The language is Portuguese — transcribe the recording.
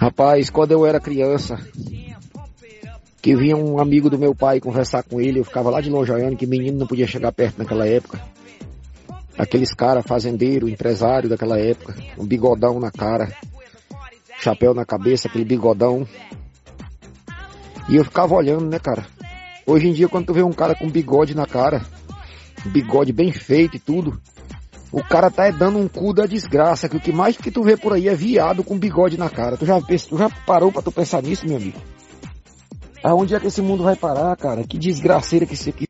Rapaz, quando eu era criança, que vinha um amigo do meu pai conversar com ele, eu ficava lá de longe olhando, que menino não podia chegar perto naquela época. Aqueles caras, fazendeiro, empresário daquela época, um bigodão na cara, chapéu na cabeça, aquele bigodão. E eu ficava olhando, né, cara? Hoje em dia, quando tu vê um cara com bigode na cara, bigode bem feito e tudo, o cara tá dando um cu da desgraça, que o que mais que tu vê por aí é viado com bigode na cara. Tu já parou pra tu pensar nisso, meu amigo? Aonde é que esse mundo vai parar, cara? Que desgraceira que isso aqui.